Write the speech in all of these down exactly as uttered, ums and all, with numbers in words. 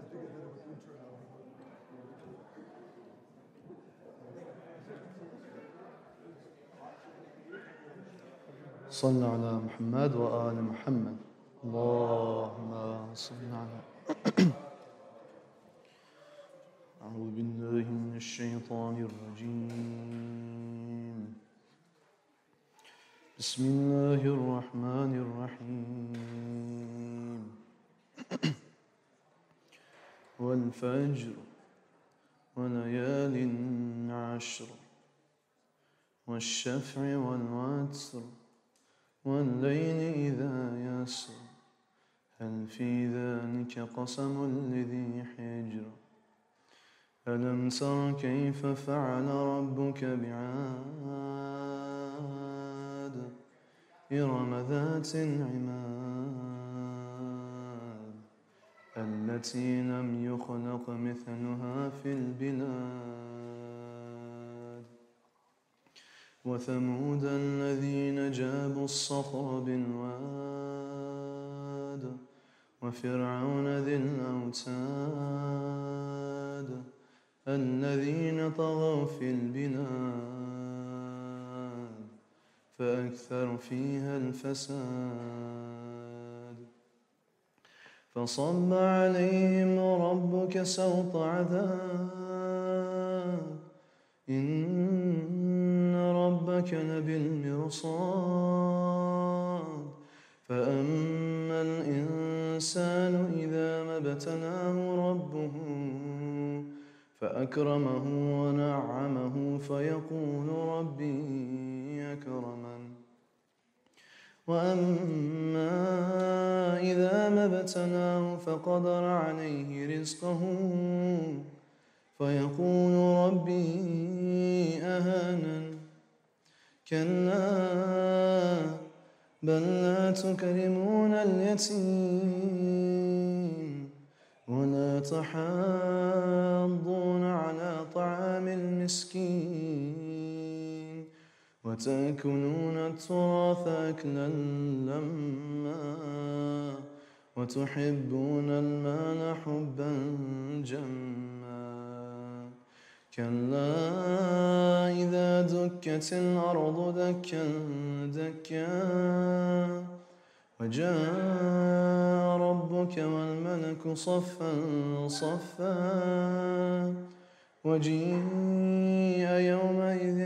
صل على محمد وآل محمد. اللهم صل على أعوذ بالله من الشيطان الرجيم. بسم الله الرحمن الرحيم. والفجر وليال عشر والشفع والوتر والليل إذا يسر هل في ذلك قسم لذي حجر ألم تر كيف فعل ربك بعاد إرم ذات العماد التي لم يخلق مثلها في البلاد وثمود الذين جابوا الصخر بالواد وفرعون ذي الأوتاد الذين طغوا في البلاد فأكثروا فيها الفساد فصب عليهم ربك سوط عذاب إن ربك لبالمرصاد فأما الإنسان إذا ما ابتلاه ربه فأكرمه ونعمه فيقول ربي أكرمن وأما إذا ما ابتلاه فقدر عليه رزقه فيقول ربي أهانن كلا بل لا تكرمون اليتيم ولا تحاضون على طعام المسكين وتأكلون التراث أكلا لما وتحبون المال حبا جما كلا إذا دكت الأرض دكا دكا وجاء ربك والملك صفا صفا وجيء يومئذ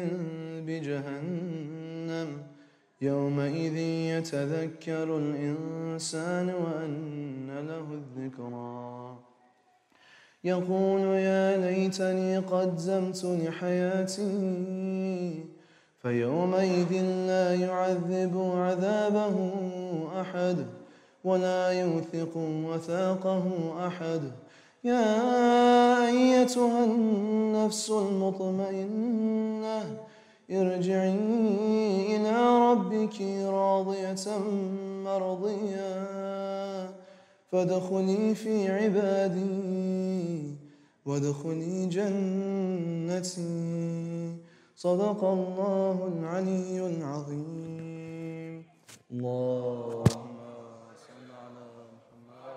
بجهنم يومئذ يتذكر الإنسان وأنى له الذكرى يقول يا ليتني قدمت لحياتي فيومئذ لا يعذب عذابه أحد ولا يوثق وثاقه أحد يا أيتها النفس المطمئنة ارجعي إلى ربك راضية مرضية فادخلي في عبادي وادخلي جنتي صدق الله العلي العظيم. اللهم صل على محمد.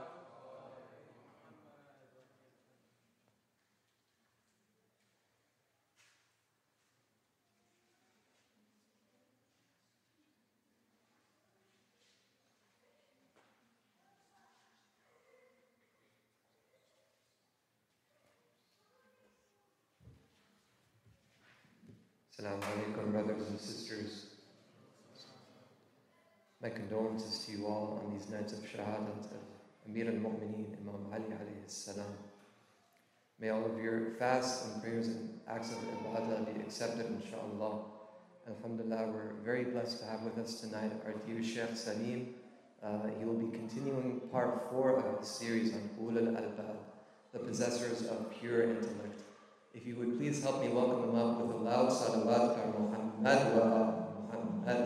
Assalamu alaikum, brothers and sisters. My condolences to you all on these nights of shahadat of Amir al-Mu'mineen, Imam Ali alayhi salam. May all of your fasts and prayers and acts of ibadah be accepted, inshaAllah. Alhamdulillah, we're very blessed to have with us tonight our dear Sheikh Salim. Uh, he will be continuing part four of his series on Ul al-Albab, the possessors of pure intellect. If you would please help me welcome him up with a loud salawat for Muhammad wa Muhammad.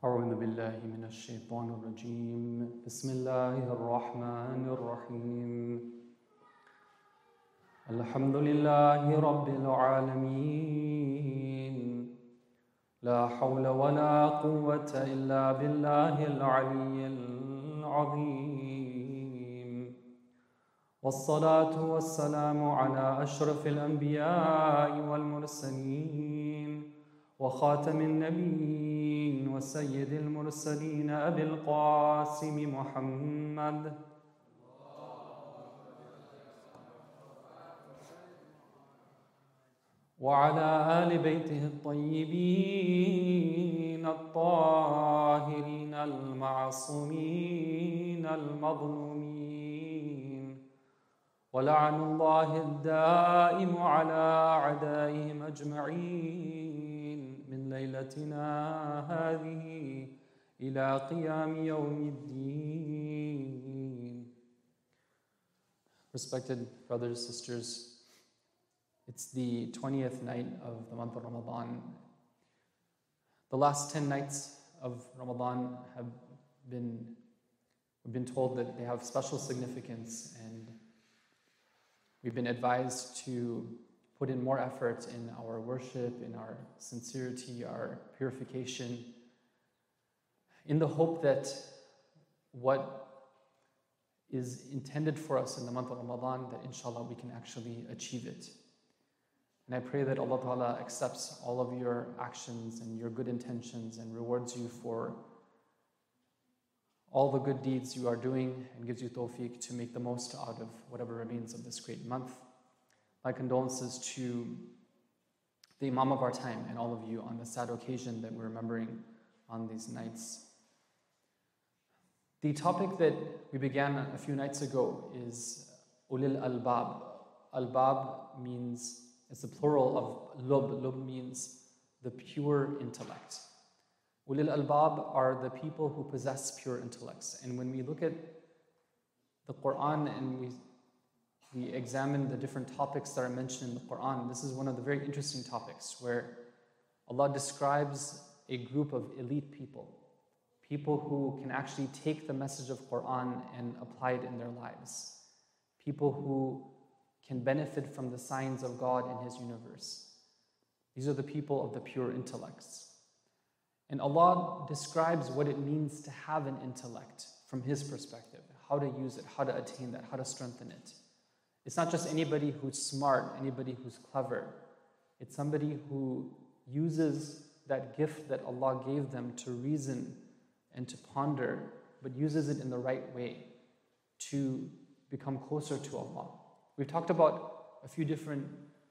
أعوذ بالله من الشيطان الرجيم بسم الله الرحمن الرحيم الحمد لله رب العالمين لا حول ولا قوة إلا بالله العلي العظيم والصلاة والسلام على أشرف الأنبياء والمرسلين وخاتم النبيين وسيد المرسلين أبي القاسم محمد وعلى آل بيته الطيبين الطاهرين المعصومين المظلومين ولعن الله الدائم على أعدائهم أجمعين من ليلتنا هذه إلى قيام يوم الدين. Respected brothers, sisters, it's the twentieth night of the month of Ramadan. The last ten nights of Ramadan have been, we've been told that they have special significance, and we've been advised to put in more effort in our worship, in our sincerity, our purification, in the hope that what is intended for us in the month of Ramadan, that inshallah we can actually achieve it. And I pray that Allah Ta'ala accepts all of your actions and your good intentions and rewards you for all the good deeds you are doing and gives you tawfiq to make the most out of whatever remains of this great month. My condolences to the Imam of our time and all of you on the sad occasion that we're remembering on these nights. The topic that we began a few nights ago is Ulil Albab. Albab means, it's the plural of lub. Lub means the pure intellect. Ulil Albab are the people who possess pure intellects. And when we look at the Quran and we, we examine the different topics that are mentioned in the Quran, this is one of the very interesting topics where Allah describes a group of elite people. People who can actually take the message of Quran and apply it in their lives. People who can benefit from the signs of God in His universe. These are the people of the pure intellects. And Allah describes what it means to have an intellect from His perspective, how to use it, how to attain that, how to strengthen it. It's not just anybody who's smart, anybody who's clever. It's somebody who uses that gift that Allah gave them to reason and to ponder, but uses it in the right way to become closer to Allah. We've talked about a few different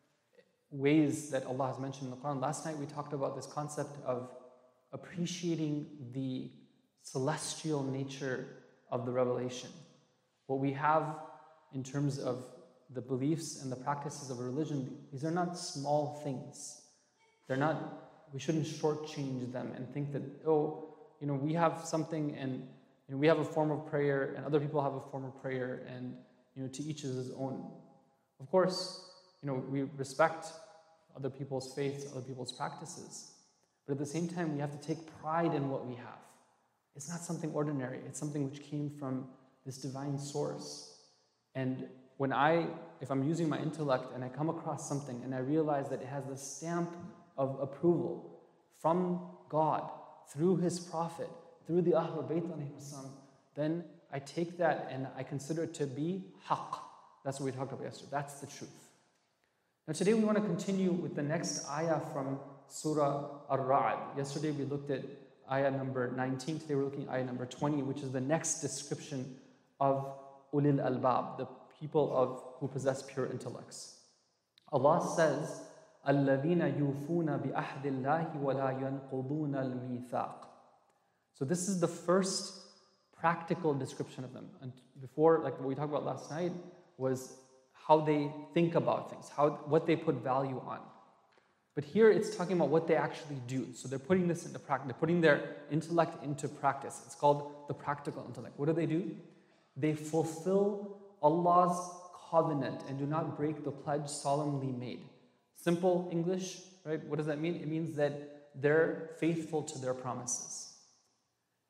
ways that Allah has mentioned in the Quran. Last night we talked about this concept of appreciating the celestial nature of the revelation. What we have in terms of the beliefs and the practices of religion, these are not small things. They're not, we shouldn't shortchange them and think that, oh, you know, we have something and you know, we have a form of prayer and other people have a form of prayer, and you know, to each is his own. Of course, you know, we respect other people's faiths, other people's practices, but at the same time, we have to take pride in what we have. It's not something ordinary. It's something which came from this divine source. And when I, if I'm using my intellect and I come across something and I realize that it has the stamp of approval from God, through His Prophet, through the Ahlul Bayt, then I take that and I consider it to be haqq. That's what we talked about yesterday. That's the truth. Now today we want to continue with the next ayah from Surah Ar-Ra'd. Yesterday we looked at ayah number nineteen. Today we're looking at ayah number twenty, which is the next description of Ulil Albab, the people of who possess pure intellects. Allah says, الَّذِينَ يُوفُونَ بِأَحْدِ اللَّهِ وَلَا يَنْقُضُونَ الْمِيثَاقِ. So this is the first practical description of them. And before, like what we talked about last night, was how they think about things, how what they put value on. But here it's talking about what they actually do. So they're putting this into practice, they're putting their intellect into practice. It's called the practical intellect. What do they do? They fulfill Allah's covenant and do not break the pledge solemnly made. Simple English, right? What does that mean? It means that they're faithful to their promises.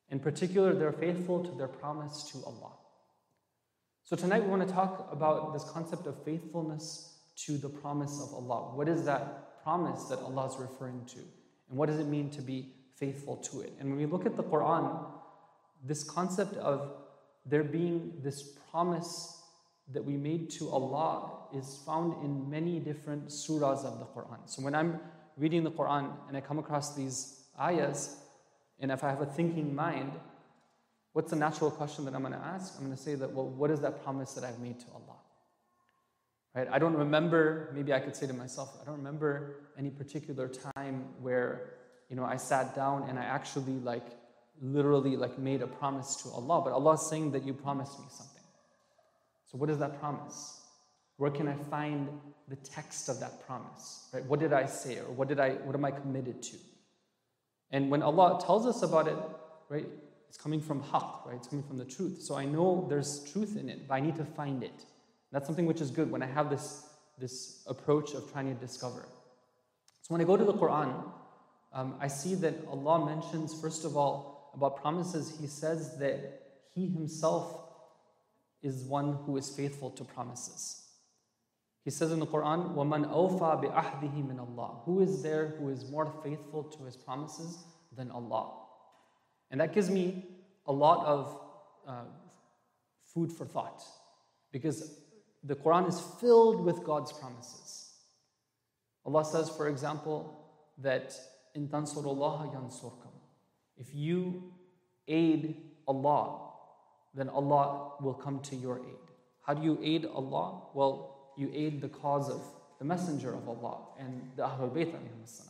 In particular, they're faithful to their promise to Allah. So tonight we want to talk about this concept of faithfulness to the promise of Allah. What is that promise that Allah is referring to? And what does it mean to be faithful to it? And when we look at the Quran, this concept of there being this promise that we made to Allah is found in many different surahs of the Quran. So when I'm reading the Quran and I come across these ayahs, and if I have a thinking mind, what's the natural question that I'm going to ask? I'm going to say that, well, what is that promise that I've made to Allah? Right? I don't remember, maybe I could say to myself, I don't remember any particular time where, you know, I sat down and I actually like, literally like made a promise to Allah. But Allah is saying that you promised me something. So what is that promise? Where can I find the text of that promise? Right? What did I say, or what did I, what am I committed to? And when Allah tells us about it, right, it's coming from haqq, right? It's coming from the truth. So I know there's truth in it, but I need to find it. That's something which is good when I have this, this approach of trying to discover. So when I go to the Quran, um, I see that Allah mentions, first of all, about promises. He says that He Himself is one who is faithful to promises. He says in the Quran, وَمَنْ أَوْفَى بِأَحْدِهِ مِنَ اللَّهِ. Who is there who is more faithful to His promises than Allah? And that gives me a lot of uh, food for thought, because the Quran is filled with God's promises. Allah says, for example, that إِن تَنْصُرُ اللَّهَ يَنْصُرْكُمْ. If you aid Allah, then Allah will come to your aid. How do you aid Allah? Well, you aid the cause of the Messenger of Allah and the Ahlul Bayt alayhim as-salam.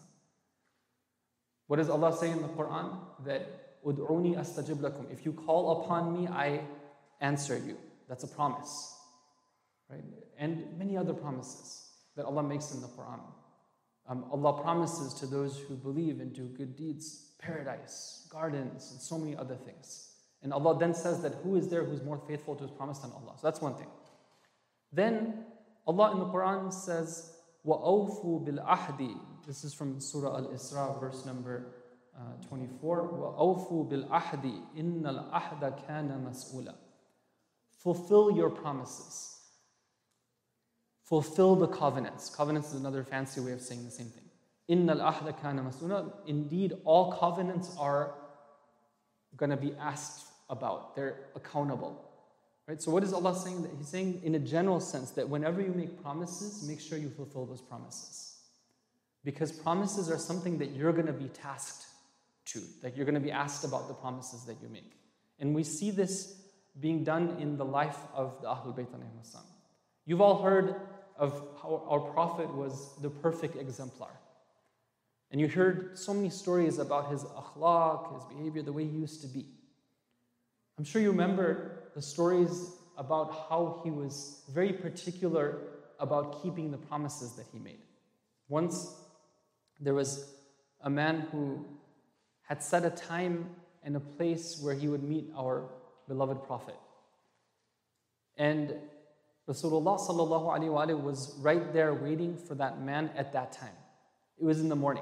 What does Allah say in the Quran? That Ud'uni astajib lakum. If you call upon me, I answer you. That's a promise. Right? And many other promises that Allah makes in the Quran. Um, Allah promises to those who believe and do good deeds, paradise, gardens, and so many other things. And Allah then says that who is there who's more faithful to His promise than Allah? So that's one thing. Then Allah in the Quran says, وَأَوْفُوا بِالْأَحْدِ. This is from Surah Al-Isra, verse number uh, twenty-four. وَأَوْفُوا بِالْأَحْدِ إِنَّ الْأَحْدَ كَانَ مَسْئُولًا. Fulfill your promises. Fulfill the covenants. Covenants is another fancy way of saying the same thing. إِنَّ الْأَحْدَ كَانَ مَسْئُولًا. Indeed, all covenants are going to be asked about. They're accountable. Right? So what is Allah saying? That He's saying in a general sense that whenever you make promises, make sure you fulfill those promises. Because promises are something that you're going to be tasked to. That you're going to be asked about the promises that you make. And we see this being done in the life of the Ahlul Bayt alayhim as-salam. You've all heard of how our Prophet was the perfect exemplar. And you heard so many stories about his akhlaq, his behavior, the way he used to be. I'm sure you remember the stories about how he was very particular about keeping the promises that he made. Once, there was a man who had set a time and a place where he would meet our beloved Prophet. And Rasulullah sallallahu alaihi wasallam was right there waiting for that man at that time. It was in the morning.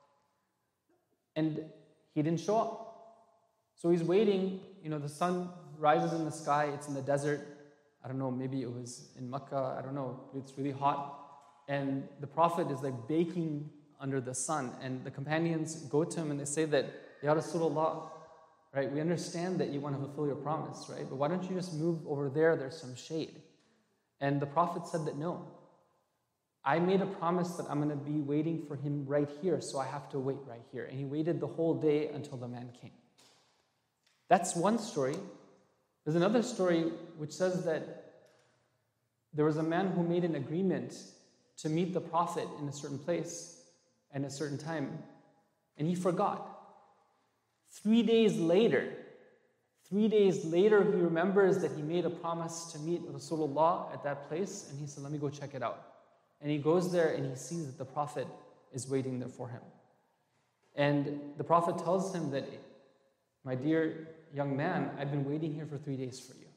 And he didn't show up. So he's waiting, you know, the sun rises in the sky, it's in the desert. I don't know, maybe it was in Mecca, I don't know, it's really hot. And the Prophet is like baking under the sun. And the companions go to him and they say that, Ya Rasulullah, right, we understand that you want to fulfill your promise, right? But why don't you just move over there, there's some shade. And the Prophet said that no. I made a promise that I'm going to be waiting for him right here, so I have to wait right here. And he waited the whole day until the man came. That's one story. There's another story which says that there was a man who made an agreement to meet the Prophet in a certain place and a certain time, and he forgot. Three days later, three days later, he remembers that he made a promise to meet Rasulullah at that place, and he said, let me go check it out. And he goes there and he sees that the Prophet is waiting there for him. And the Prophet tells him that, my dear young man, I've been waiting here for three days for you.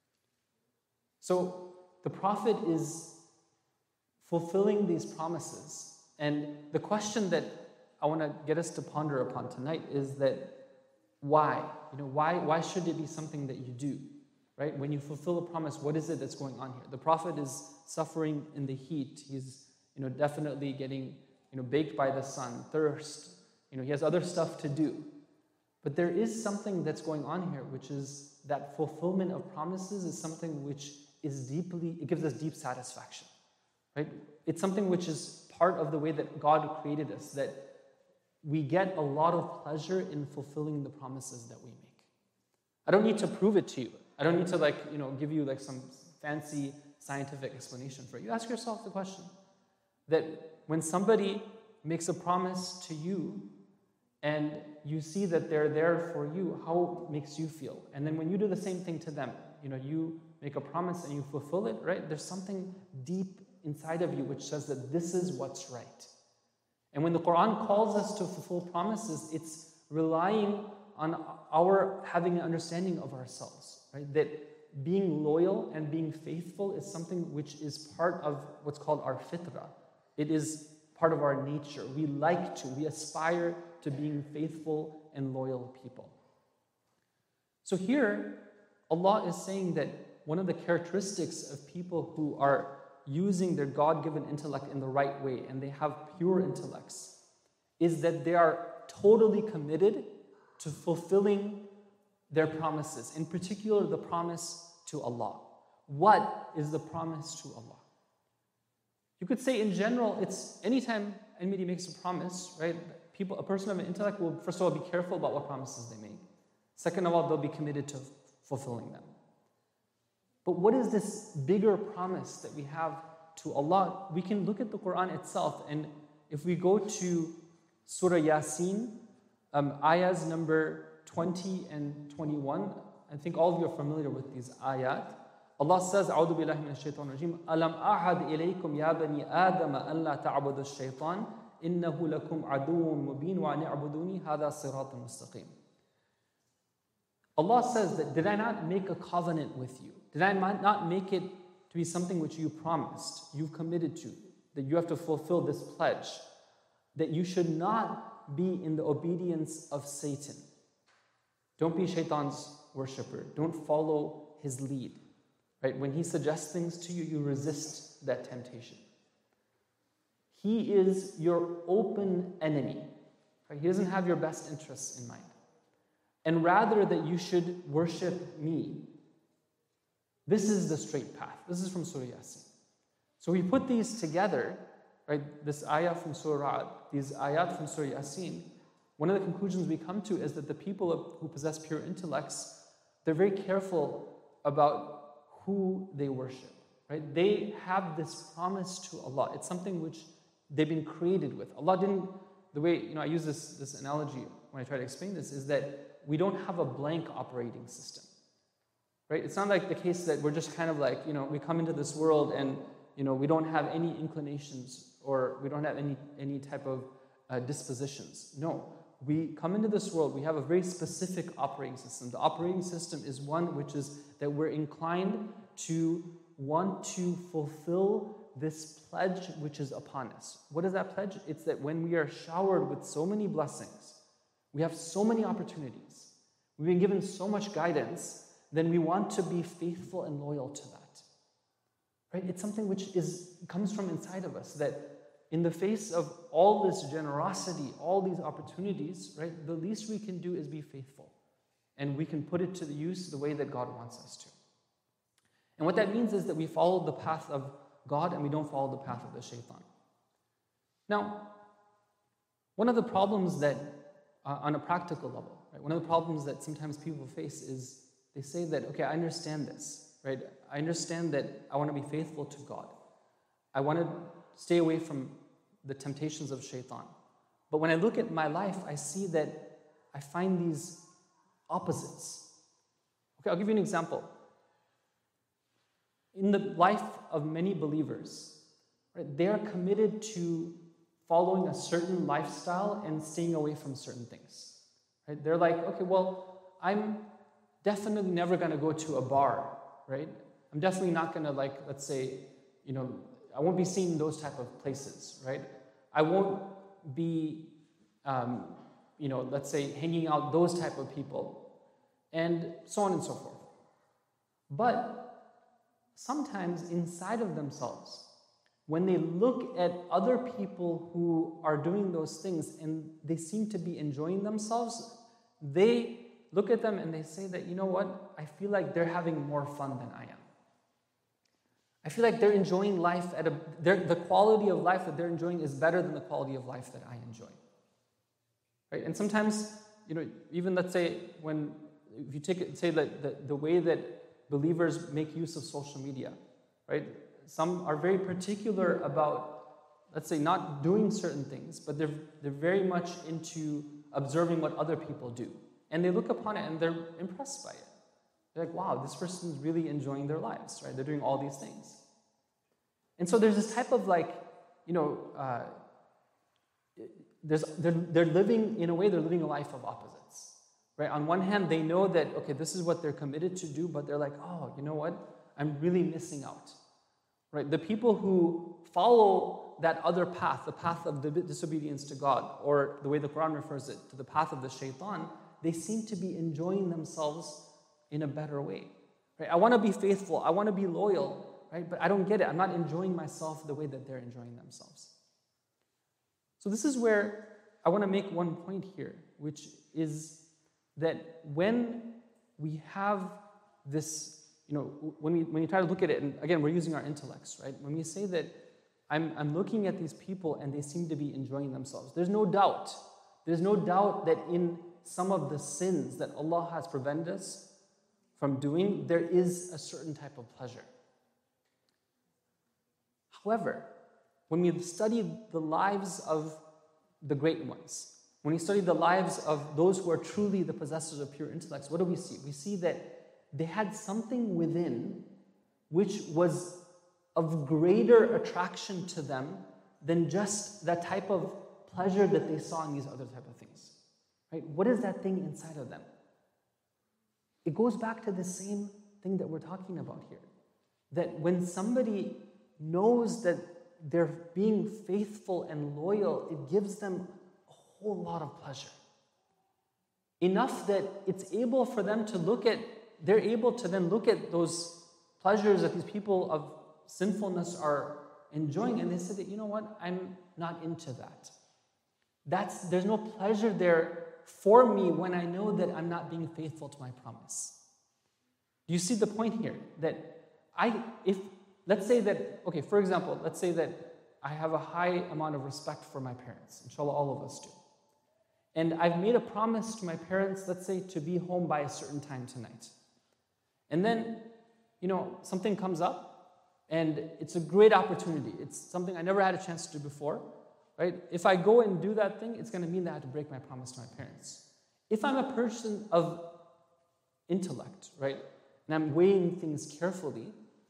So the Prophet is fulfilling these promises. And the question that I want to get us to ponder upon tonight is that why? You know, why, why should it be something that you do? Right? When you fulfill a promise, what is it that's going on here? The Prophet is suffering in the heat. He's, you know, definitely getting, you know, baked by the sun, thirst. You know, he has other stuff to do. But there is something that's going on here, which is that fulfillment of promises is something which is deeply, it gives us deep satisfaction. Right? It's something which is part of the way that God created us, that we get a lot of pleasure in fulfilling the promises that we make. I don't need to prove it to you. I don't need to like, you know, give you like some fancy scientific explanation for it. You ask yourself the question that when somebody makes a promise to you and you see that they're there for you, how it makes you feel? And then when you do the same thing to them, you know, you make a promise and you fulfill it, right? There's something deep inside of you which says that this is what's right. And when the Quran calls us to fulfill promises, it's relying on our having an understanding of ourselves, right? That being loyal and being faithful is something which is part of what's called our fitrah. It is part of our nature. We like to, we aspire to being faithful and loyal people. So here, Allah is saying that one of the characteristics of people who are using their God-given intellect in the right way and they have pure intellects is that they are totally committed to fulfilling their promises, in particular the promise to Allah. What is the promise to Allah? You could say in general, it's anytime anybody makes a promise, right? People, a person of an intellect will first of all be careful about what promises they make. Second of all, they'll be committed to fulfilling them. But what is this bigger promise that we have to Allah? We can look at the Quran itself, and if we go to Surah Yasin, um, ayahs number twenty and twenty-one, I think all of you are familiar with these ayat. Allah says, أعوذ بالله من الشيطان الرجيم ألم أعهد إليكم يا بني آدم أن لا تعبدوا الشيطان إنه لكم عدو مبين وأن اعبدوني هذا صراط مستقيم. Allah says that, did I not make a covenant with you? Did I not make it to be something which you promised, you've committed to, that you have to fulfill this pledge, that you should not be in the obedience of Satan. Don't be Shaitan's worshipper. Don't follow his lead. Right? When he suggests things to you, you resist that temptation. He is your open enemy. Right? He doesn't have your best interests in mind. And rather that you should worship me. This is the straight path. This is from Surah Yasin. So we put these together, right? This ayah from Surah Ra'd, these ayat from Surah Yasin. One of the conclusions we come to is that the people who possess pure intellects, they're very careful about who they worship, right? They have this promise to Allah. It's something which they've been created with. Allah didn't, the way, you know, I use this, this analogy when I try to explain this, is that we don't have a blank operating system, right? It's not like the case that we're just kind of like, you know, we come into this world and, you know, we don't have any inclinations or we don't have any, any type of uh, dispositions. No, we come into this world, we have a very specific operating system. The operating system is one which is that we're inclined to want to fulfill this pledge which is upon us. What is that pledge? It's that when we are showered with so many blessings, we have so many opportunities, we've been given so much guidance, then we want to be faithful and loyal to that. Right? It's something which is comes from inside of us, that in the face of all this generosity, all these opportunities, right, the least we can do is be faithful. And we can put it to the use the way that God wants us to. And what that means is that we follow the path of God and we don't follow the path of the shaitan. Now, one of the problems that, uh, on a practical level, right, one of the problems that sometimes people face is they say that, okay, I understand this, right? I understand that I want to be faithful to God. I want to stay away from the temptations of shaitan. But when I look at my life, I see that I find these opposites. Okay, I'll give you an example. In the life of many believers, right, they are committed to following a certain lifestyle and staying away from certain things. Right? They're like, okay, well, I'm definitely never going to go to a bar, right? I'm definitely not going to, like, let's say, you know, I won't be seen in those type of places, right? I won't be, um, you know, let's say hanging out those type of people, and so on and so forth. But sometimes inside of themselves, when they look at other people who are doing those things and they seem to be enjoying themselves, they look at them and they say that, you know what, I feel like they're having more fun than I am. I feel like they're enjoying life at a, the quality of life that they're enjoying is better than the quality of life that I enjoy. Right? And sometimes, you know, even let's say when, if you take it, say that the, the way that believers make use of social media, right? Some are very particular about, let's say, not doing certain things, but they're, they're very much into observing what other people do. And they look upon it and they're impressed by it. They're like, wow, this person's really enjoying their lives, right? They're doing all these things. And so there's this type of like, you know, uh, there's, they're, they're living, in a way, they're living a life of opposites, right? On one hand, they know that, okay, this is what they're committed to do, but they're like, oh, you know what? I'm really missing out, right? The people who follow that other path, the path of the disobedience to God, or the way the Quran refers it, to the path of the shaitan, they seem to be enjoying themselves in a better way, right? I want to be faithful, I want to be loyal, right? But I don't get it. I'm not enjoying myself the way that they're enjoying themselves. So this is where I want to make one point here, which is that when we have this, you know, when we when you try to look at it, and again, we're using our intellects, right? When we say that I'm, I'm looking at these people and they seem to be enjoying themselves, there's no doubt, there's no doubt that in some of the sins that Allah has prevented us from doing, there is a certain type of pleasure. However, when we study the lives of the great ones, when we study the lives of those who are truly the possessors of pure intellects, what do we see? We see that they had something within which was of greater attraction to them than just that type of pleasure that they saw in these other type of things. Right? What is that thing inside of them? It goes back to the same thing that we're talking about here. That when somebody knows that they're being faithful and loyal, it gives them a whole lot of pleasure. Enough that it's able for them to look at, they're able to then look at those pleasures that these people of sinfulness are enjoying, and they say that, you know what, I'm not into that. That's, there's no pleasure there for me when I know that I'm not being faithful to my promise. Do you see the point here? That I, if, let's say that, okay, for example, let's say that I have a high amount of respect for my parents. Inshallah, all of us do. And I've made a promise to my parents, let's say, to be home by a certain time tonight. And then, you know, something comes up, and it's a great opportunity. It's something I never had a chance to do before. Right? If I go and do that thing, it's going to mean that I have to break my promise to my parents. If I'm a person of intellect, right, and I'm weighing things carefully,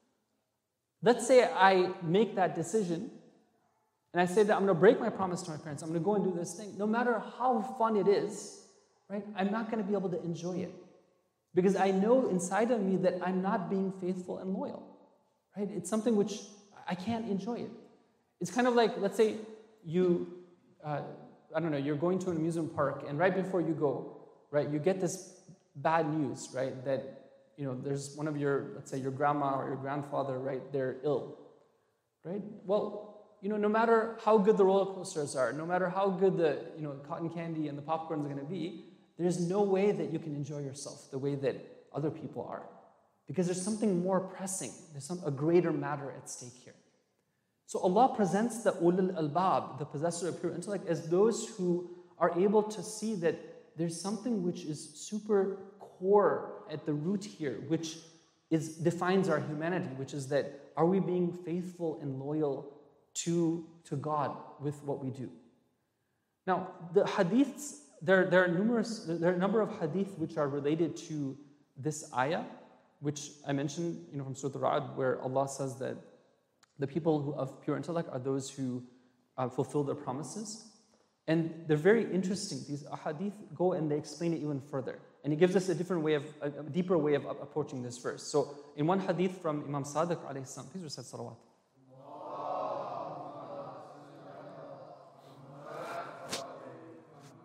let's say I make that decision, and I say that I'm going to break my promise to my parents, I'm going to go and do this thing, no matter how fun it is, right, I'm not going to be able to enjoy it. Because I know inside of me that I'm not being faithful and loyal, right? It's something which I can't enjoy it. It's kind of like, let's say, you, uh, I don't know, you're going to an amusement park, and right before you go, right, you get this bad news, right, that, you know, there's one of your, let's say your grandma or your grandfather, right, they're ill, right? Well, you know, no matter how good the roller coasters are, no matter how good the, you know, cotton candy and the popcorn is going to be, there's no way that you can enjoy yourself the way that other people are. Because there's something more pressing, there's some, a greater matter at stake here. So Allah presents the ulul albab, the possessor of pure intellect, as those who are able to see that there's something which is super core at the root here, which is defines our humanity, which is that are we being faithful and loyal to, to God with what we do? Now, the hadiths, there, there are numerous, there are a number of hadith which are related to this ayah, which I mentioned, you know, from Surah Al-Ra'd, where Allah says that the people who of pure intellect are those who uh, fulfill their promises. And they're very interesting. These ahadith go and they explain it even further. And it gives us a different way of, a, a deeper way of approaching this verse. So in one hadith from Imam Sadiq alayhi salam, please recite salawat.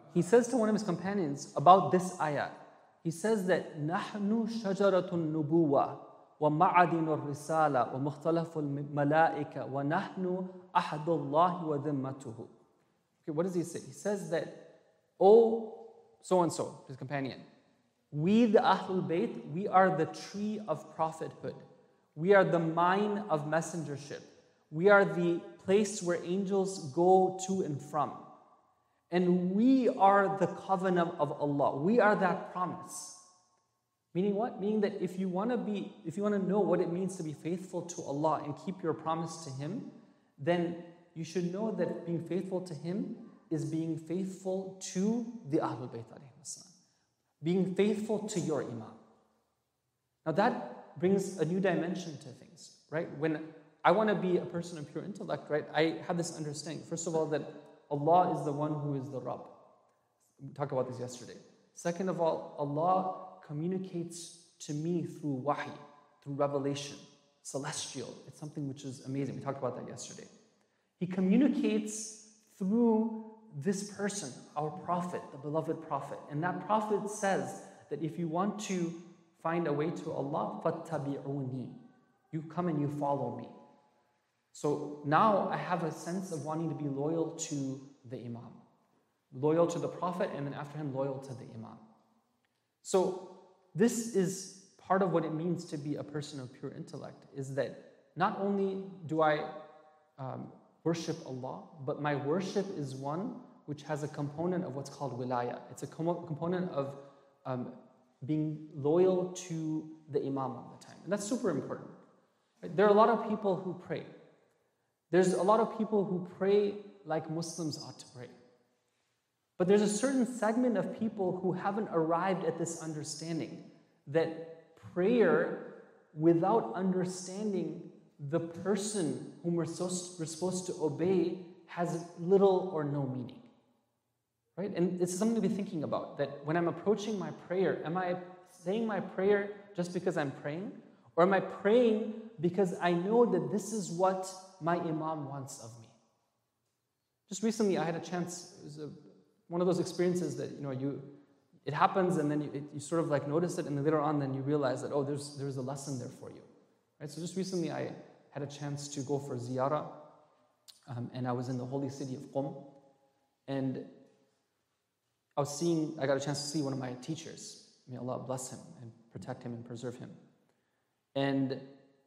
he says to one of his companions about this ayah, he says that نحن شجرة النبوة ومعدن الرسالة ومختلف الملائكة ونحن أحد الله وذمته. Okay, what does he say? He says that, oh, so and so, his companion, we the Ahlul Bayt, we are the tree of prophethood. We are the mine of messengership. We are the place where angels go to and from. And we are the covenant of Allah. We are that promise. Meaning what? Meaning that if you want to be, if you want to know what it means to be faithful to Allah and keep your promise to Him, then you should know that being faithful to Him is being faithful to the Ahlul Bayt alayhi salam. Being faithful to your Imam. Now that brings a new dimension to things, right? When I want to be a person of pure intellect, right? I have this understanding, first of all, that Allah is the one who is the Rabb. We talked about this yesterday. Second of all, Allah communicates to me through wahi, through revelation, celestial. It's something which is amazing. We talked about that yesterday. He communicates through this person, our prophet, the beloved prophet. And that prophet says that if you want to find a way to Allah, فَاتَّبِعُونِي. You come and you follow me. So now I have a sense of wanting to be loyal to the Imam. Loyal to the Prophet, and then after him, loyal to the Imam. So this is part of what it means to be a person of pure intellect, is that not only do I um, worship Allah, but my worship is one which has a component of what's called wilaya. It's a com- component of um, being loyal to the Imam all the time. And that's super important. Right? There are a lot of people who pray. There's a lot of people who pray like Muslims ought to pray. But there's a certain segment of people who haven't arrived at this understanding that prayer without understanding the person whom we're, so, we're supposed to obey has little or no meaning. Right? And it's something to be thinking about, that when I'm approaching my prayer, am I saying my prayer just because I'm praying? Or am I praying because I know that this is what my Imam wants of me? Just recently, I had a chance, it was a, one of those experiences that, you know, you, it happens and then you, it, you sort of like notice it, and then later on then you realize that, oh, there's, there's a lesson there for you. Right? So just recently, I had a chance to go for ziyarah, um, and I was in the holy city of Qum, and I was seeing, I got a chance to see one of my teachers. May Allah bless him and protect him and preserve him. And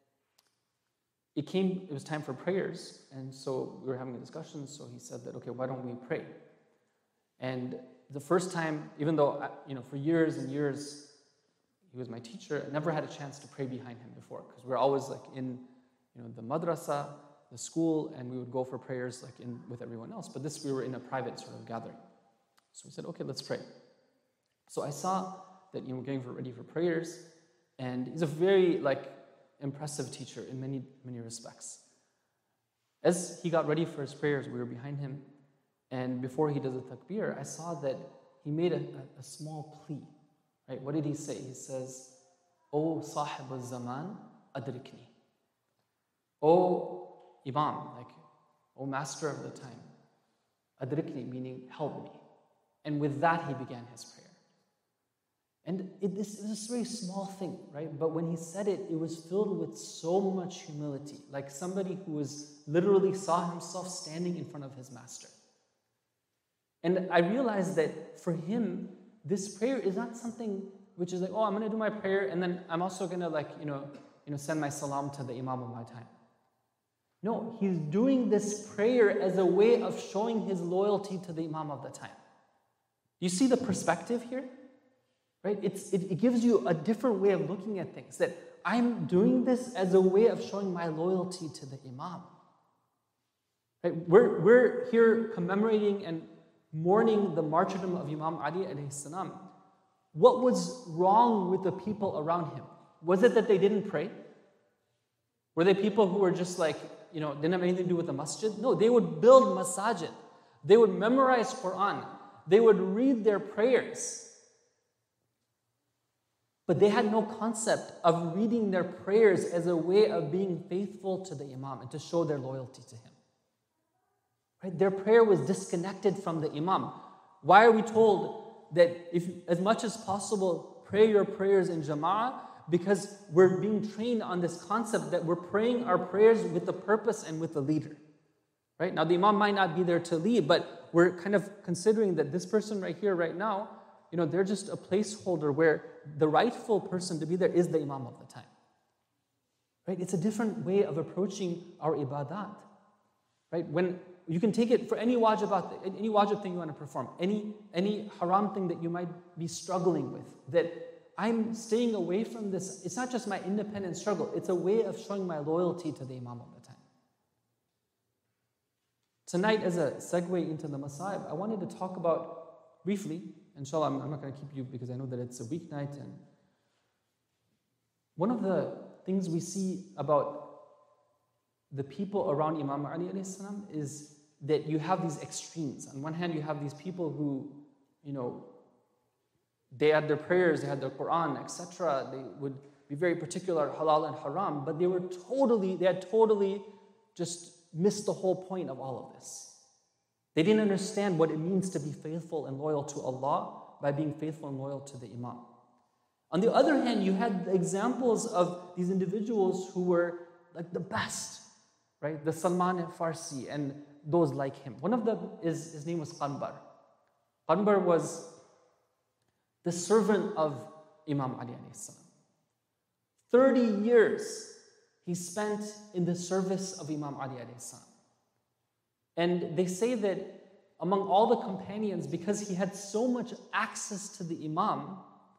it came, it was time for prayers, and so we were having a discussion, so he said that, okay, why don't we pray? And the first time, even though, I, you know, for years and years, he was my teacher, I never had a chance to pray behind him before, because we were always like in, you know, the madrasa, the school, and we would go for prayers like in with everyone else, but this, we were in a private sort of gathering. So we said, okay, let's pray. So I saw that, you know, we're getting ready for prayers, and he's a very, like, impressive teacher in many, many respects. As he got ready for his prayers, we were behind him, and before he does the takbir, I saw that he made a, a, a small plea, right? What did he say? He says, "O Sahib al-Zaman, adrikni." O Imam, like, O Master of the time, adrikni, meaning help me. And with that, he began his prayer. And it, this is a very small thing, right? But when he said it, it was filled with so much humility, like somebody who was literally saw himself standing in front of his master. And I realized that for him, this prayer is not something which is like, oh, I'm going to do my prayer, and then I'm also going to, like, you know, you know, send my salam to the Imam of my time. No, he's doing this prayer as a way of showing his loyalty to the Imam of the time. You see the perspective here? Right? It's, it, it gives you a different way of looking at things, that I'm doing this as a way of showing my loyalty to the Imam. Right? We're, we're here commemorating and mourning the martyrdom of Imam Ali alayhi salam. What was wrong with the people around him? Was it that they didn't pray? Were they people who were just like, you know, didn't have anything to do with the masjid? No, they would build masajid. They would memorize Quran. They would read their prayers. But they had no concept of reading their prayers as a way of being faithful to the Imam and to show their loyalty to him. Right? Their prayer was disconnected from the Imam. Why are we told that if, as much as possible, pray your prayers in jama'ah? Because we're being trained on this concept that we're praying our prayers with the purpose and with the leader. Right? Now, the imam might not be there to lead, but we're kind of considering that this person right here, right now, you know, they're just a placeholder where the rightful person to be there is the imam of the time. Right? It's a different way of approaching our ibadat. Right? When you can take it for any wajibat, any wajib thing you want to perform, any, any haram thing that you might be struggling with, that I'm staying away from this. It's not just my independent struggle. It's a way of showing my loyalty to the imam of the time. Tonight, as a segue into the Masaib, I wanted to talk about, briefly, inshallah, I'm, I'm not going to keep you because I know that it's a weeknight, and one of the things we see about the people around Imam Ali alayhi salam is that you have these extremes. On one hand, you have these people who, you know, they had their prayers, they had their Quran, et cetera. They would be very particular, halal and haram, but they were totally, they had totally just missed the whole point of all of this. They didn't understand what it means to be faithful and loyal to Allah by being faithful and loyal to the Imam. On the other hand, you had examples of these individuals who were like the best, right? The Salman al-Farsi and those like him. One of them is, his name was Qanbar. Qanbar was the servant of Imam Ali alayhi salam. thirty years he spent in the service of Imam Ali alayhi salam. And they say that among all the companions, because he had so much access to the Imam,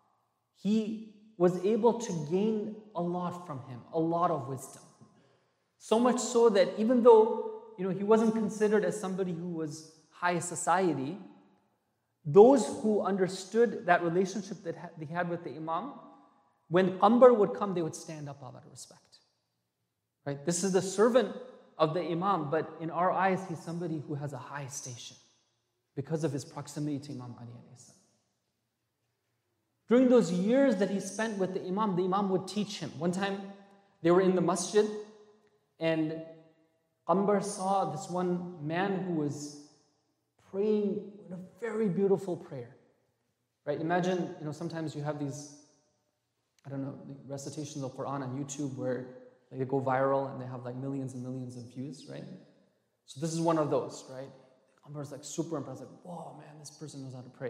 he was able to gain a lot from him, a lot of wisdom. So much so that even though, you know, he wasn't considered as somebody who was high society, those who understood that relationship that he had with the Imam, when Qanbar would come, they would stand up out of respect. Right? This is the servant of the Imam, but in our eyes, he's somebody who has a high station because of his proximity to Imam Ali alayhi salam. During those years that he spent with the Imam, the Imam would teach him. One time, they were in the masjid, and Qanbar saw this one man who was praying a very beautiful prayer. Right? Imagine, you know, sometimes you have these, I don't know, recitations of Quran on YouTube where like, they go viral and they have like millions and millions of views, right? So this is one of those, right? Qanbar's like super impressed, like, whoa, man, this person knows how to pray.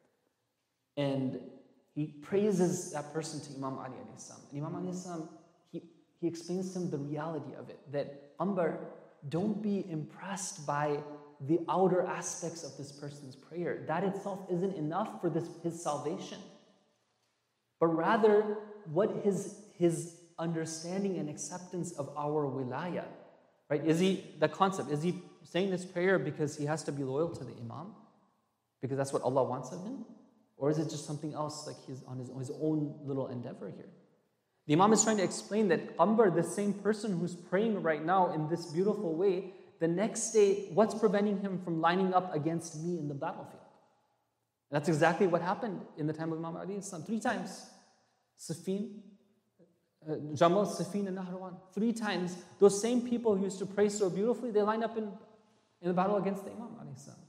And he praises that person to Imam Ali alayhi salam. And Imam Ali alayhi salam, he, he explains to him the reality of it, that Qanbar, don't be impressed by the outer aspects of this person's prayer. That itself isn't enough for this, his salvation. But rather, what his, his understanding and acceptance of our wilayah, right? Is he, the concept, is he saying this prayer because he has to be loyal to the Imam? Because that's what Allah wants of him? Or is it just something else, like he's on his, his own little endeavor here? The Imam is trying to explain that Qanbar, the same person who's praying right now in this beautiful way, the next day, what's preventing him from lining up against me in the battlefield? And that's exactly what happened in the time of Imam Ali. Three times. Siffin, uh, Jamal, Siffin, and Nahrawan. Three times, those same people who used to pray so beautifully, they line up in, in the battle against the Imam Ali.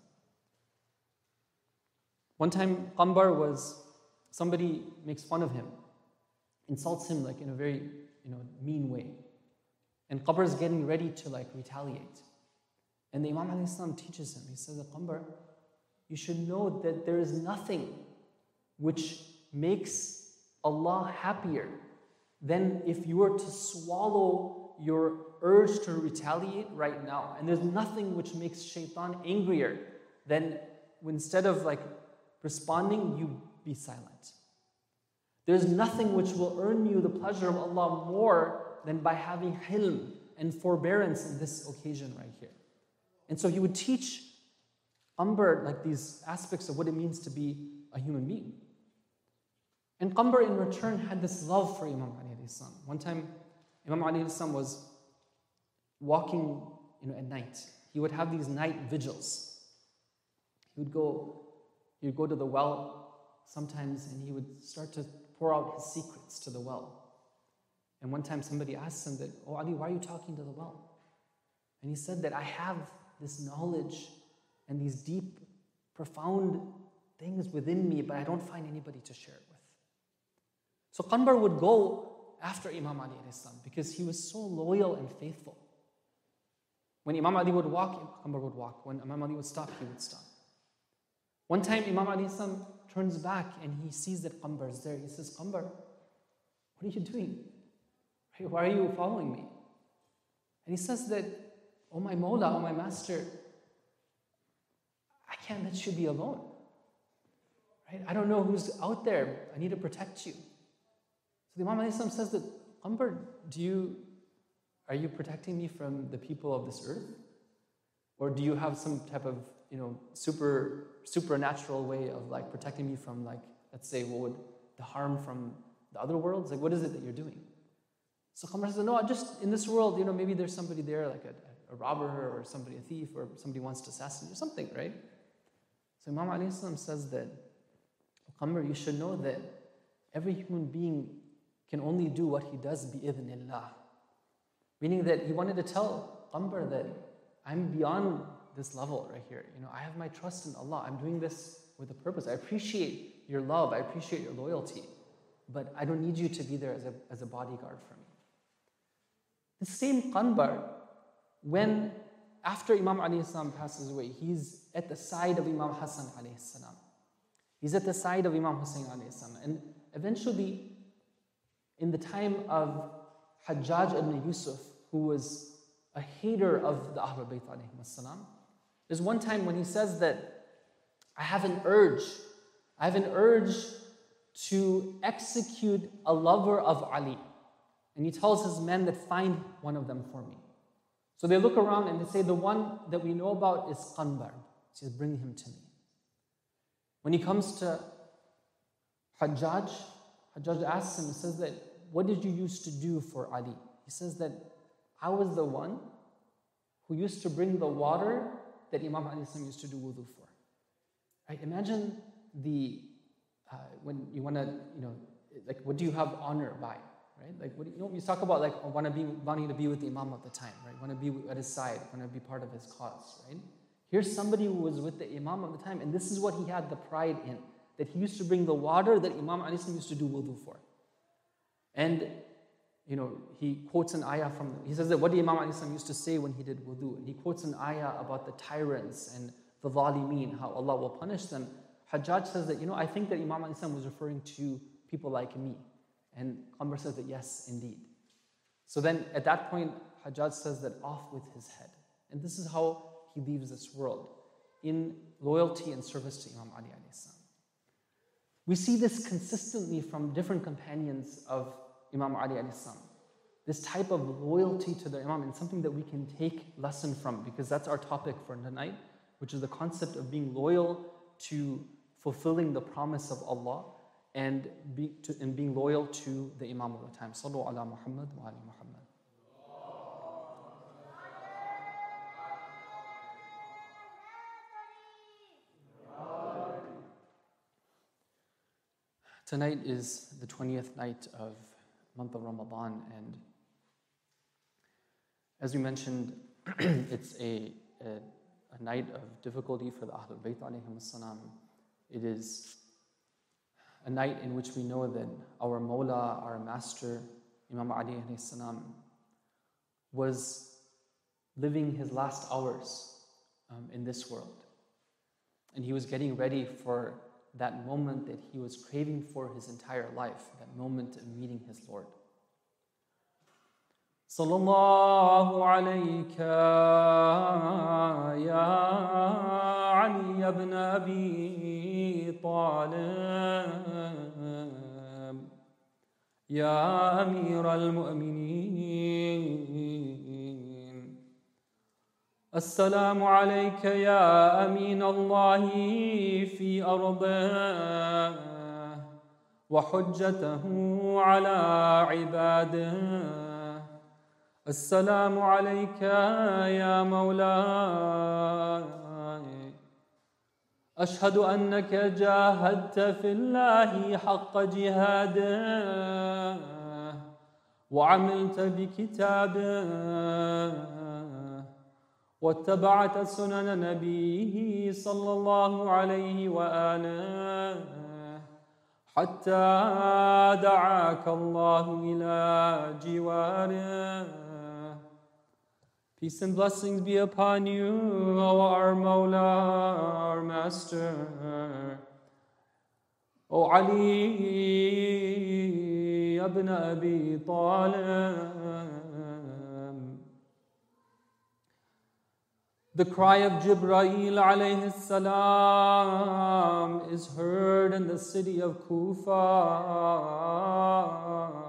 One time, Qanbar was, somebody makes fun of him, insults him like in a very, you know, mean way. And Qanbar is getting ready to like retaliate. And the Imam alayhi salam teaches him, he says, Qanbar, you should know that there is nothing which makes Allah happier than if you were to swallow your urge to retaliate right now. And there's nothing which makes shaitan angrier than instead of like responding, you be silent. There's nothing which will earn you the pleasure of Allah more than by having hilm and forbearance in this occasion right here. And so he would teach Qanbar like these aspects of what it means to be a human being. And Qanbar in return had this love for Imam Ali alayhi salam. One time, Imam Ali alayhi salam was walking, you know, at night. He would have these night vigils. He would go, he would go to the well sometimes, and he would start to pour out his secrets to the well. And one time somebody asked him that, oh Ali, why are you talking to the well? And he said that I have this knowledge and these deep profound things within me, but I don't find anybody to share it with. So Qambar would go after Imam Ali alayhi salam because he was so loyal and faithful. When Imam Ali would walk, Qambar would walk. When Imam Ali would stop, he would stop. One time Imam Ali alayhi salam turns back and he sees that Qambar is there. He says, Qambar, what are you doing? Why are you following me? And he says that, oh my Mawla, oh my master, I can't let you be alone. Right? I don't know who's out there. I need to protect you. So the Imam alayhi salam says that, Qambar, do you, are you protecting me from the people of this earth? Or do you have some type of, you know, super supernatural way of like protecting me from, like, let's say, what would the harm from the other worlds? Like, what is it that you're doing? So Qambar says, no, I just in this world, you know, maybe there's somebody there, like a, a robber or somebody, a thief, or somebody wants to assassinate or something, right? So Imam alayhi salam says that, Qambar, you should know that every human being can only do what he does bi-idhnillah. Meaning that he wanted to tell Qambar that I'm beyond this level right here. You know, I have my trust in Allah. I'm doing this with a purpose. I appreciate your love. I appreciate your loyalty. But I don't need you to be there as a, as a bodyguard for me. The same Qambar, when after Imam alayhi salam passes away, he's at the side of Imam Hassan alayhi salam. He's at the side of Imam Hussein alayhi salam. And eventually, in the time of Hajjaj ibn Yusuf, who was a hater of the Ahlul Bayt alayhim salam, there's one time when he says that, I have an urge, I have an urge to execute a lover of Ali. And he tells his men that find one of them for me. So they look around and they say, the one that we know about is Qambar. He says, bring him to me. When he comes to Hajjaj, Hajjaj asks him, he says that, what did you used to do for Ali? He says that, I was the one who used to bring the water that Imam Ali used to do wudu for. Right? Imagine the, uh, when you want to, you know, like, what do you have honor by? Right? Like, what do you, you know, you talk about, like, want to be, wanting to be with the Imam at the time, right? Want to be at his side, want to be part of his cause, right? Here's somebody who was with the Imam of the time, and this is what he had the pride in, that he used to bring the water that Imam Ali used to do wudu for. And, you know, he quotes an ayah from, he says that what did Imam Ali used to say when he did wudu? And he quotes an ayah about the tyrants and the zalimeen, how Allah will punish them. Hajjaj says that, you know, I think that Imam Ali was referring to people like me. And Qambar says that, yes, indeed. So then at that point, Hajjaj says that, off with his head. And this is how he leaves this world, in loyalty and service to Imam Ali alayhi salam. We see this consistently from different companions of Imam Ali alayhi salam. This type of loyalty to the Imam, and something that we can take lesson from, because that's our topic for tonight, which is the concept of being loyal to fulfilling the promise of Allah and, be, to, and being loyal to the Imam of the time. Sallu ala Muhammad wa ali Muhammad. Tonight is the twentieth night of month of Ramadan, and as we mentioned, it's a, a, a night of difficulty for the Ahlul Bayt alayhim as-salam. It is a night in which we know that our Mawla, our Master, Imam Ali alayhi salam, was living his last hours um, in this world. And he was getting ready for that moment that he was craving for his entire life, that moment of meeting his Lord. Sallallahu alayka ya Ali ibn Abi Talib ya Amir al-Mu'mineen. السلام عليك يا أمين الله في أرضه وحجته على عباده. السلام عليك يا مولاي أشهد أنك جاهدت في الله حق جهاده وعملت بكتابه واتبعت سنن نبيه صلى الله عليه وآله حتى دعاك الله إلى جواره. Peace and blessings be upon you, O our Mawla, our Master, O Ali ibn Abi Talib. The cry of Jibreel alayhi salam is heard in the city of Kufa.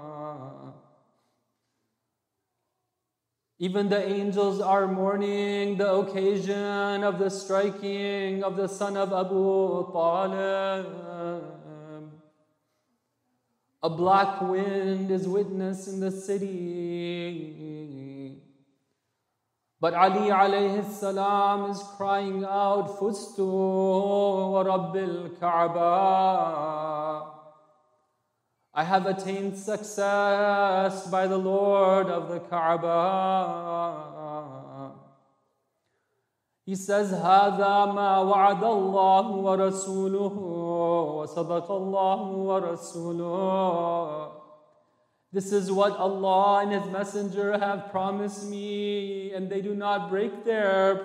Even the angels are mourning the occasion of the striking of the son of Abu Talib. A black wind is witnessed in the city. But Ali alayhi salam is crying out, Fustu wa Rabbil Kaaba. I have attained success by the Lord of the Kaaba. He says, هذا ما وعد الله ورسوله وصدق الله ورسوله. This is what Allah and His Messenger have promised me, and they do not break their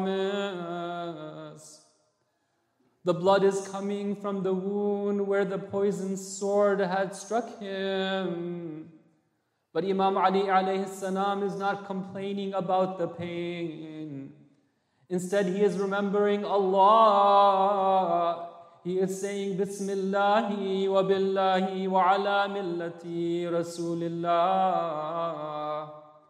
promise. The blood is coming from the wound where the poisoned sword had struck him. But Imam Ali alayhi salam is not complaining about the pain. Instead, he is remembering Allah. He is saying, Bismillahi wa billahi wa ala millati Rasulillah.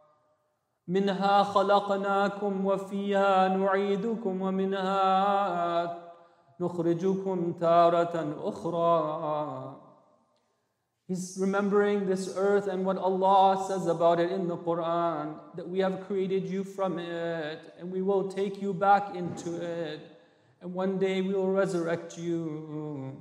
Minha khalaqnakum wa fiha nu'idukum wa minha nukhrijukum taratan ukhra. He's remembering this earth and what Allah says about it in the Quran, that we have created you from it, and we will take you back into it, and one day we will resurrect you.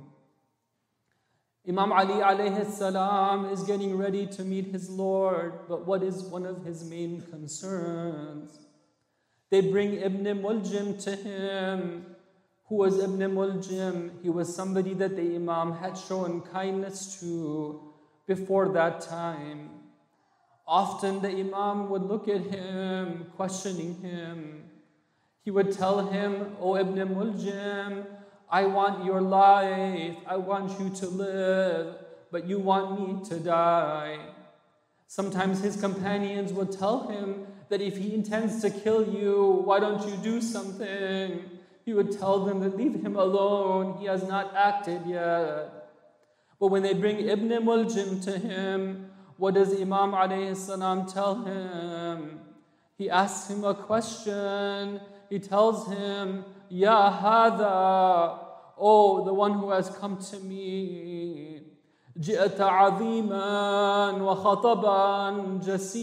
Imam Ali alayhi salam is getting ready to meet his Lord, but what is one of his main concerns? They bring Ibn Muljim to him. Who was Ibn Muljim? He was somebody that the Imam had shown kindness to before that time. Often the Imam would look at him, questioning him. He would tell him, O Ibn Muljim, I want your life, I want you to live, but you want me to die. Sometimes his companions would tell him that if he intends to kill you, why don't you do something? He would tell them that leave him alone, he has not acted yet. But when they bring Ibn Muljim to him, what does Imam alayhi salam tell him? He asks him a question. He tells him, Ya hada, oh, the one who has come to me. جئت عظيما وخطبا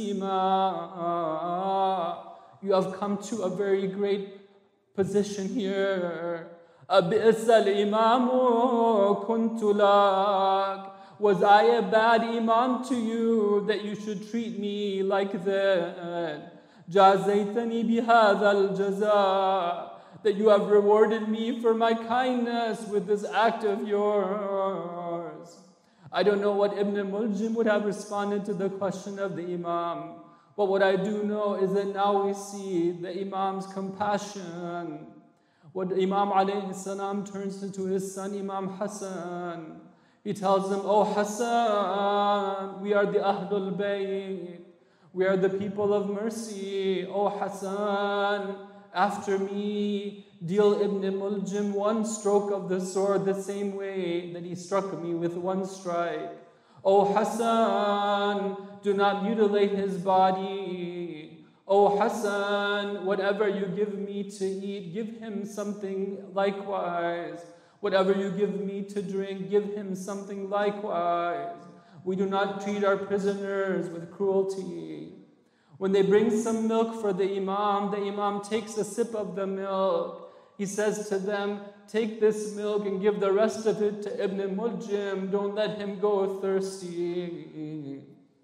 جسيما. You have come to a very great position here. أبئس الإمام كنت لك. Was I a bad imam to you that you should treat me like that? جازيتني بهذا الجزاء. That you have rewarded me for my kindness with this act of yours. I don't know what Ibn Muljim would have responded to the question of the Imam. But what I do know is that now we see the Imam's compassion. What Imam alayhi salam turns to his son Imam Hassan. He tells him, Oh Hassan, we are the Ahlul Bayt. We are the people of mercy. Oh Hassan, after me, deal Ibn Muljim one stroke of the sword the same way that he struck me with one strike. Oh Hassan, do not mutilate his body. Oh Hassan, whatever you give me to eat, give him something likewise. Whatever you give me to drink, give him something likewise. We do not treat our prisoners with cruelty. When they bring some milk for the Imam, the Imam takes a sip of the milk. He says to them, take this milk and give the rest of it to Ibn Muljim. Don't let him go thirsty.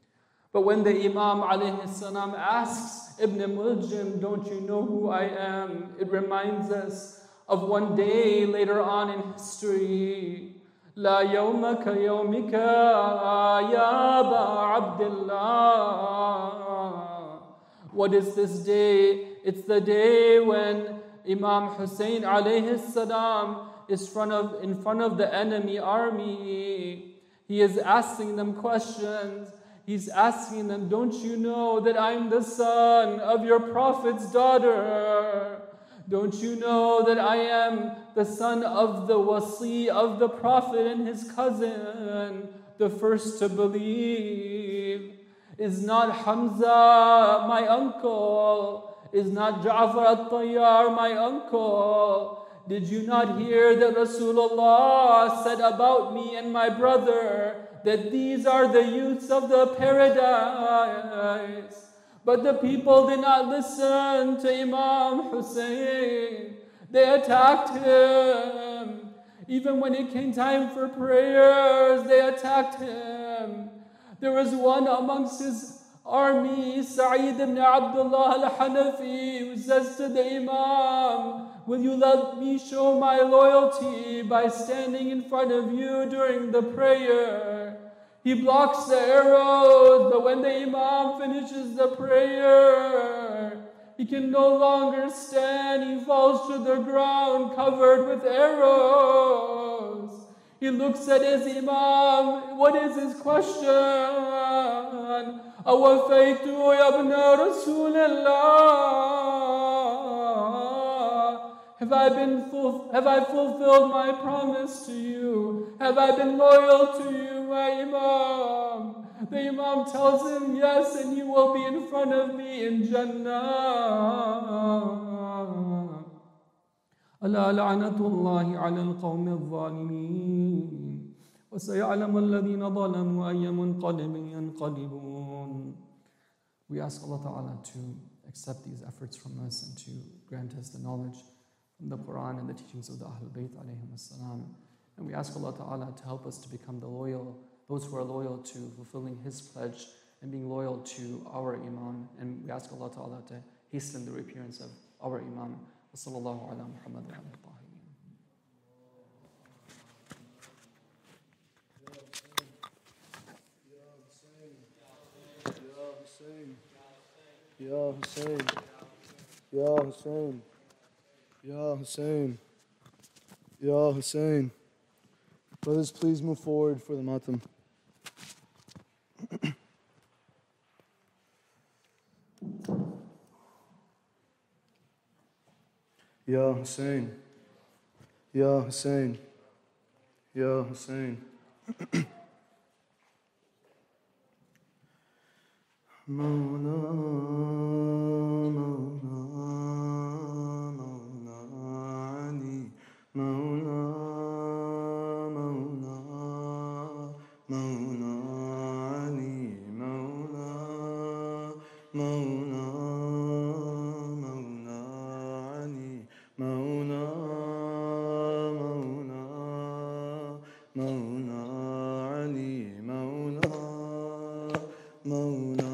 But when the Imam alayhi salam asks Ibn Muljim, don't you know who I am? It reminds us of one day later on in history. La yawma ka yawmika ya Aba Abdullah. What is this day? It's the day when Imam Hussein alayhi salam is front of, in front of the enemy army. He is asking them questions. He's asking them, don't you know that I'm the son of your prophet's daughter? Don't you know that I am the son of the wasi of the prophet and his cousin, the first to believe? Is not Hamza my uncle? Is not Ja'far al-Tayyar my uncle? Did you not hear that Rasulullah said about me and my brother that these are the youths of the paradise? But the people did not listen to Imam Hussein. They attacked him. Even when it came time for prayers, they attacked him. There was one amongst his army, Sa'id ibn Abdullah al-Hanafi, who says to the Imam, will you let me show my loyalty by standing in front of you during the prayer? He blocks the arrows, but when the Imam finishes the prayer, he can no longer stand. He falls to the ground covered with arrows. He looks at his Imam. What is his question? أَوَفَيْتُ يَا ابْنَ رَسُولِ اللَّهِ. Have I been full, have I fulfilled my promise to you? Have I been loyal to you, my Imam? The Imam tells him, yes, and you will be in front of me in Jannah. ألا لعنة الله على القوم الظالمين وسيعلم الذين ظلموا أي منقلب ينقلبون. We ask Allah Ta'ala to accept these efforts from us and to grant us the knowledge from the Quran and the teachings of the Ahlul Bayt alayhim as-salam. And we ask Allah Ta'ala to help us to become the loyal, those who are loyal to fulfilling His pledge and being loyal to our Imam. And we ask Allah Ta'ala to hasten the reappearance of our Imam. وصلى الله على محمد وعلى آله الطاهرين. Ya Hussein, Ya Hussein, Ya Hussein, Ya Hussein. Brothers, please move forward for the matam. Ya Hussein, Ya Hussein, Ya Hussein. Mawla, Mawla, Mawla Ali, Mawla, Mawla, Mawla Ali, Mawla, Mawla, Mawla Ali, Mawla, Mawla, Mawla Ali, Mawla, Mawla.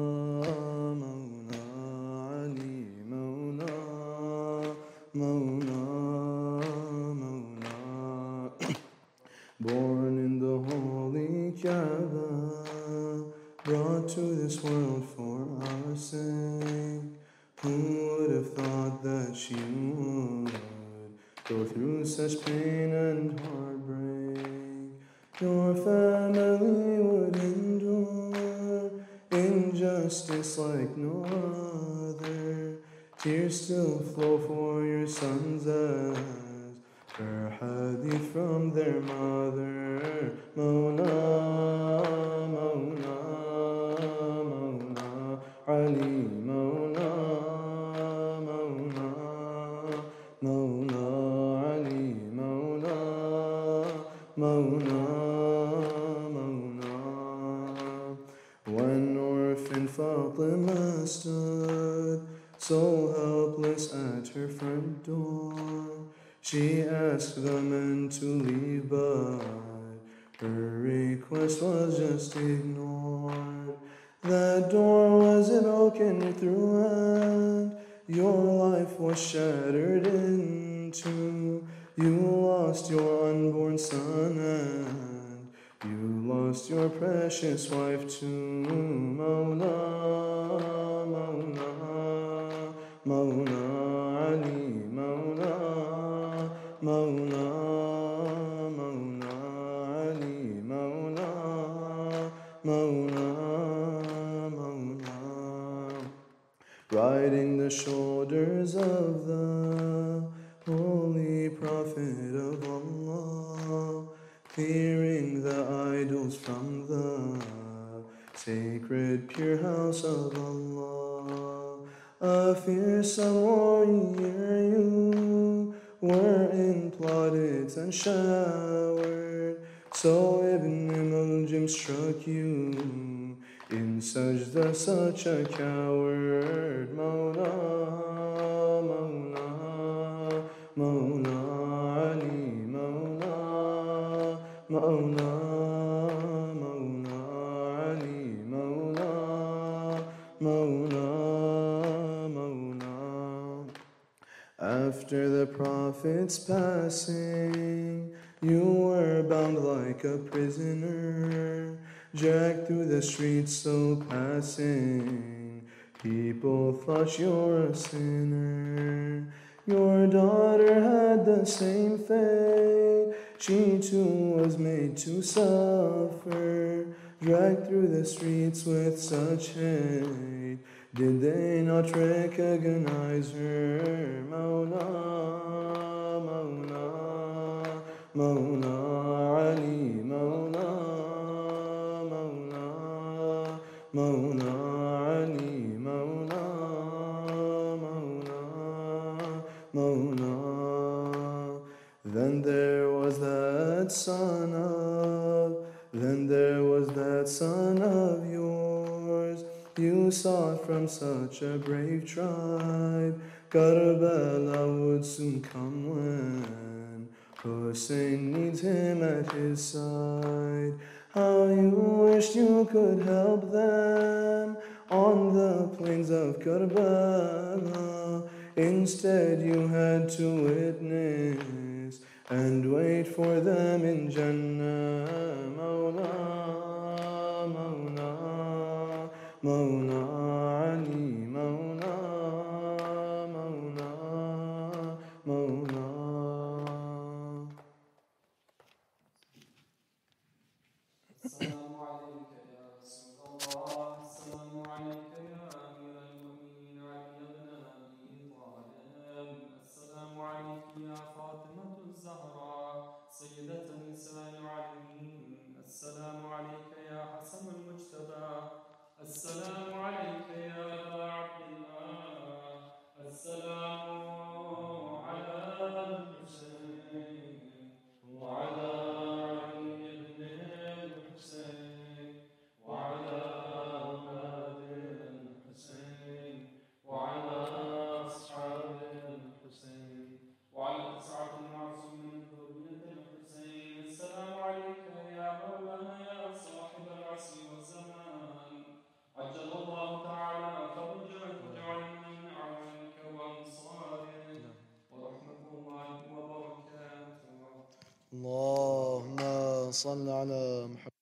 Born in the holy Kaaba, brought to this world for our sake. Who would have thought that she would go through such pain and heartbreak? Your family would endure injustice like no other. Tears still flow for your sons as her hadith from their mother. Mawla, Mawla, Mawla Ali, Mawla, Mawla, Mawla Ali, Mawla, Mawla, Mawla. When orphan Fatima stood so helpless at her front door, she asked the men to leave, but her request was just ignored. That door was broken through and your life was shattered in two. You lost your unborn son and you lost your precious wife too. Mawla, Mawla, Mawla Ali, Mawla, Mawla, Mawla Ali, Mawla, Mawla, Mawla. Riding the shoulders of the Holy Prophet of Allah, clearing the idols from the sacred pure house of Allah. A fearsome warrior you were in plaudits and showered, so Ibn Muljim struck you in sajda, such a coward. Mawla, Mawla, Mawla Ali, Mawla, Mawla, Mawla Ali, Mawla, Mawla, Mawla. After the Prophet's passing, you were bound like a prisoner, dragged through the streets so passing. People thought you were a sinner. Your daughter had the same fate. She too was made to suffer, dragged through the streets with such hate. Did they not recognize her? Mawla, Mawla, Mawla Ali, Mawla, Mawla, Mawla Ali, Mawla, Mawla, Mawla. Then there was that son of, then there was that son of yours you sought from such a brave tribe. Karbala would soon come when Hussein needs him at his side. How you wished you could help them on the plains of Karbala. Instead you had to witness and wait for them in Jannah. Mawla, Mawla, Mawla Ali, Mawla, Mawla, Mawla. السلام عليك يا رسول الله السلام عليك يا أمير المؤمنين علي بن أبي طالب السلام عليك يا فاطمة الزهراء سيدة نساء العالمين السلام عليك يا حسن المجتبى السلام عليك يا أبا عبد الله السلام على الحسين وعلى علي بن الحسين وعلى أولاد الحسين وعلى أصحاب الحسين وعلى تسعة المعصومين من ذرية الحسين السلام عليك يا مولانا يا صاحب العصر والزمان عجل الله تعالى فرجك وجعلنا من أعوانك وأنصارك ورحمة الله وبركاته. اللهم صل على محمد.